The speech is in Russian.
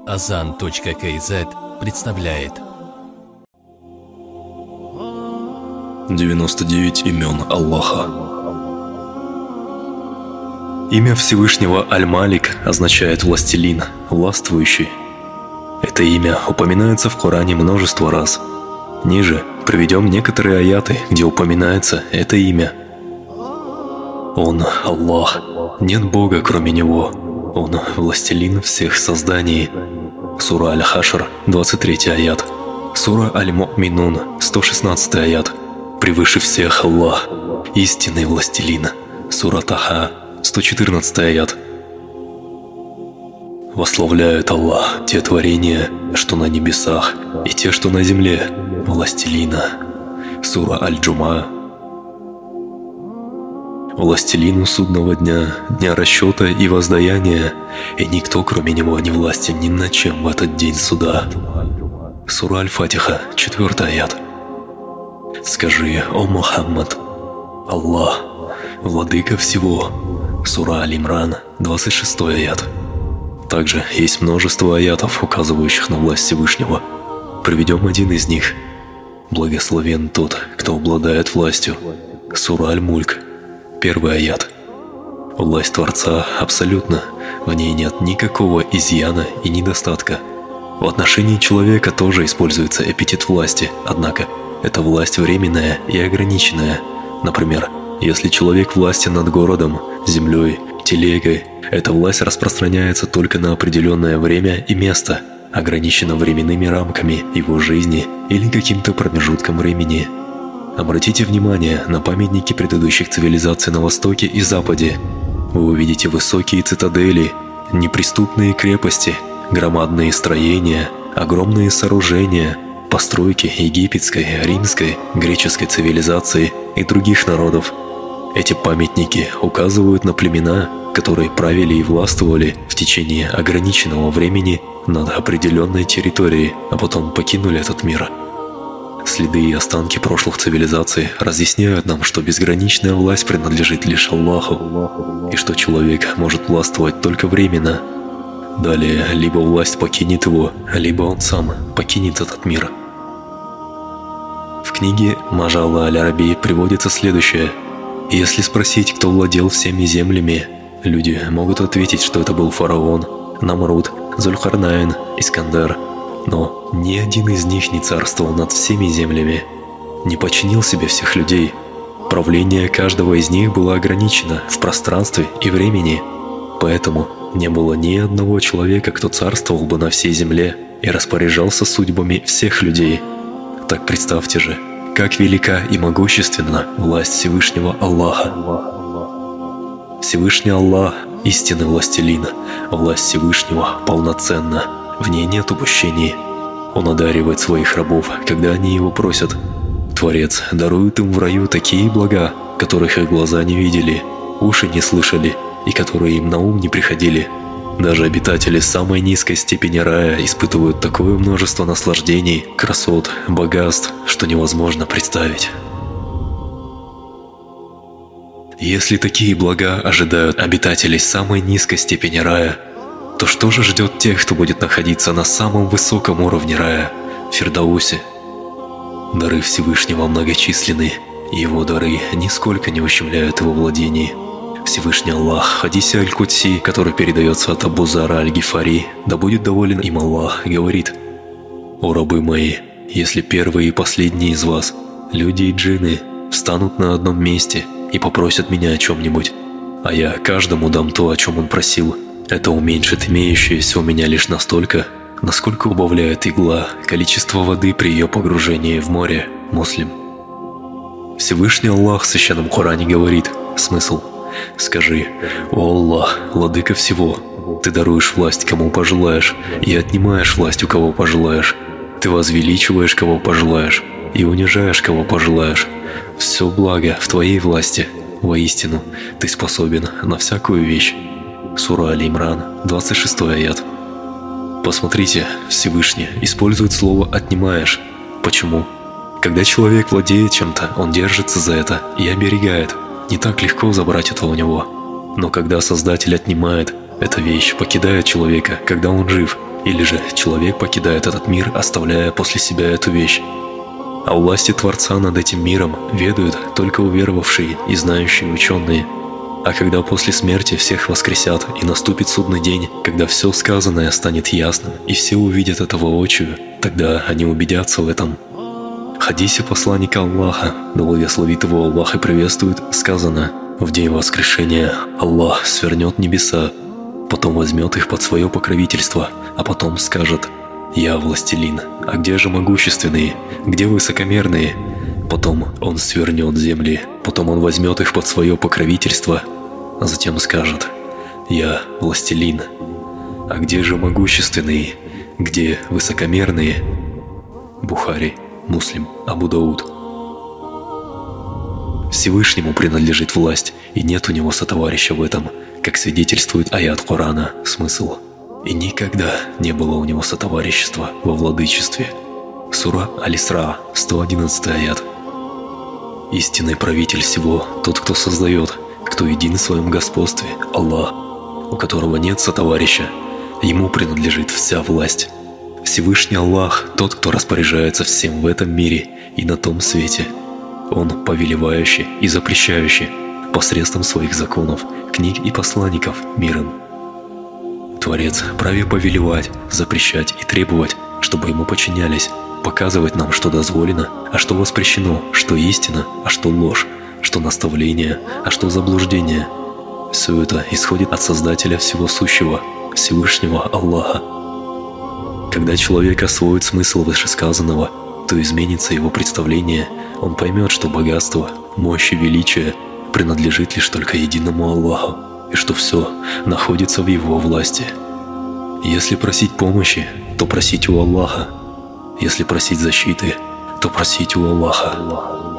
Azan.kz представляет 99 имен Аллаха. Имя Всевышнего Аль-Малик означает «властелин», «властвующий». Это имя упоминается в Коране множество раз. Ниже приведем некоторые аяты, где упоминается это имя. Он – Аллах, нет Бога кроме Него. Он – властелин всех созданий. Сура Аль-Хашр, 23 аят. Сура Аль-Му'минун, 116 аят. Превыше всех Аллах, истинный властелин. Сура Таха, 114 аят. Восславляют Аллах те творения, что на небесах, и те, что на земле, властелина. Сура Аль-Джума. Властелину судного дня, дня расчета и воздаяния, и никто кроме него не властен ни над чем в этот день суда. Сура Аль-Фатиха, 4 аят. Скажи, о Мухаммад, Аллах, владыка всего. Сура Аль-Имран, 26 аят. Также есть множество аятов, указывающих на власть Всевышнего. Приведем один из них. Благословен тот, кто обладает властью. Сура Аль-Мульк, 1 аят. Власть Творца абсолютна, в ней нет никакого изъяна и недостатка. В отношении человека тоже используется эпитет власти, однако это власть временная и ограниченная. Например, если человек властен над городом, землей, телегой, эта власть распространяется только на определенное время и место, ограничена временными рамками его жизни или каким-то промежутком времени. Обратите внимание на памятники предыдущих цивилизаций на Востоке и Западе. Вы увидите высокие цитадели, неприступные крепости, громадные строения, огромные сооружения, постройки египетской, римской, греческой цивилизации и других народов. Эти памятники указывают на племена, которые правили и властвовали в течение ограниченного времени над определенной территорией, а потом покинули этот мир. Следы и останки прошлых цивилизаций разъясняют нам, что безграничная власть принадлежит лишь Аллаху, и что человек может властвовать только временно. Далее, либо власть покинет его, либо он сам покинет этот мир. В книге Маджалла Аль-Араби приводится следующее. Если спросить, кто владел всеми землями, люди могут ответить, что это был фараон, Намруд, Зулькарнайн, Искандар. Но ни один из них не царствовал над всеми землями, не подчинил себе всех людей. Правление каждого из них было ограничено в пространстве и времени, поэтому не было ни одного человека, кто царствовал бы на всей земле и распоряжался судьбами всех людей. Так представьте же, как велика и могущественна власть Всевышнего Аллаха. Всевышний Аллах – истинный властелин, власть Всевышнего полноценна. В ней нет упущений. Он одаривает своих рабов, когда они его просят. Творец дарует им в раю такие блага, которых их глаза не видели, уши не слышали и которые им на ум не приходили. Даже обитатели самой низкой степени рая испытывают такое множество наслаждений, красот, богатств, что невозможно представить. Если такие блага ожидают обитателей самой низкой степени рая, то что же ждет тех, кто будет находиться на самом высоком уровне рая, в Фирдаусе? Дары Всевышнего многочисленны, и его дары нисколько не ущемляют его владений. Всевышний Аллах, в хадисе Аль-Кудси, который передается от Абу Зара Аль-Гифари, да будет доволен им Аллах, говорит: «О рабы мои, если первые и последние из вас, люди и джинны, встанут на одном месте и попросят меня о чем-нибудь, а я каждому дам то, о чем он просил, это уменьшит имеющееся у меня лишь настолько, насколько убавляет игла количество воды при ее погружении в море». Муслим. Всевышний Аллах в Священном Коране говорит, смысл: «Скажи, о Аллах, владыка всего, ты даруешь власть кому пожелаешь и отнимаешь власть у кого пожелаешь, ты возвеличиваешь кого пожелаешь и унижаешь кого пожелаешь. Все благо в твоей власти, воистину ты способен на всякую вещь». Сура Аль-Имран, 26 аят. Посмотрите, Всевышний использует слово «отнимаешь». Почему? Когда человек владеет чем-то, он держится за это и оберегает. Не так легко забрать это у него. Но когда Создатель отнимает, Эта вещь покидает человека, когда он жив, или же человек покидает этот мир, оставляя после себя эту вещь. О власти Творца над этим миром ведают только уверовавшие и знающие ученые. А когда после смерти всех воскресят и наступит судный день, когда все сказанное станет ясным и все увидят это воочию, тогда они убедятся в этом. В хадисе посланника Аллаха, да благословит его Аллах и приветствует, сказано: «В день воскрешения Аллах свернет небеса, потом возьмет их под свое покровительство, а потом скажет: „Я властелин, а где же могущественные, где высокомерные?“ Потом он свернет земли, потом он возьмет их под свое покровительство, а затем скажет: „Я властелин, а где же могущественные, где высокомерные?“ Бухари, Муслим, Абу Дауд. Всевышнему принадлежит власть, и нет у него сотоварища в этом, как свидетельствует аят Корана, смысл. И никогда не было у него сотоварищества во владычестве. Сура Аль-Исра, 111 аят. Истинный правитель всего – тот, кто создает, кто един в своем господстве, Аллах, у которого нет сотоварища. Ему принадлежит вся власть. Всевышний Аллах – тот, кто распоряжается всем в этом мире и на том свете. Он повелевающий и запрещающий посредством своих законов, книг и посланников миром. Творец праве повелевать, запрещать и требовать, чтобы ему подчинялись, показывать нам, что дозволено, а что воспрещено, что истина, а что ложь, что наставление, а что заблуждение. Все это исходит от Создателя всего сущего, Всевышнего Аллаха. Когда человек освоит смысл вышесказанного, то изменится его представление, он поймет, что богатство, мощь и величие принадлежит лишь только единому Аллаху, и что все находится в его власти. Если просить помощи, то просить у Аллаха. Если просить защиты, то просить у Аллаха.